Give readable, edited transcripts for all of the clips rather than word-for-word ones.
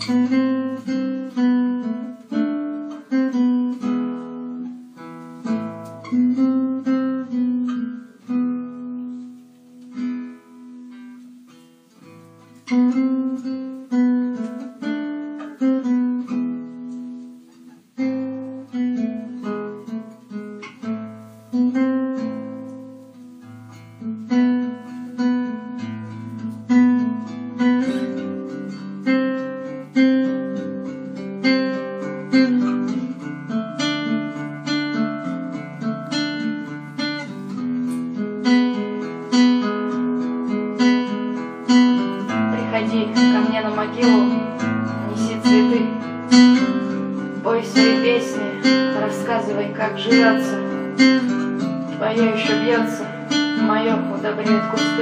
Приходи ко мне на могилу, неси цветы, пой свои песни, рассказывай, как живется. Твое еще бьется, мое удобреют кусты.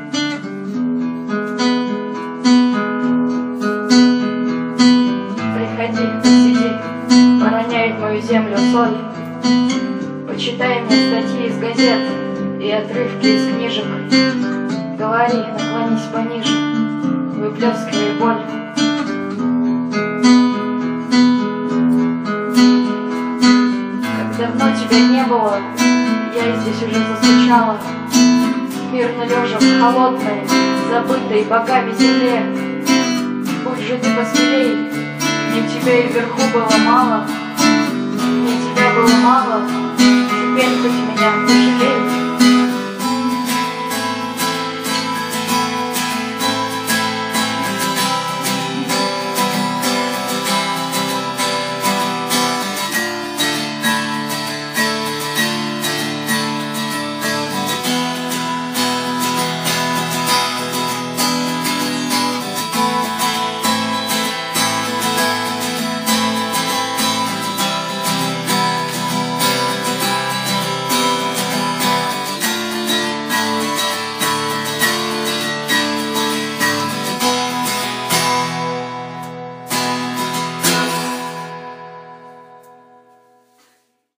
Приходи, посиди, пороняй в мою землю соль, почитай мне статьи из газет и отрывки из книжек. Говори, наклонись пониже, выплескивай боль. Как давно тебя не было, я здесь уже заскучала, мирно лежа в холодной, забытой богами земле. Будь же ты посмелей, мне тебя и вверху было мало, мне тебя было мало, теперь хоть меня пожалей.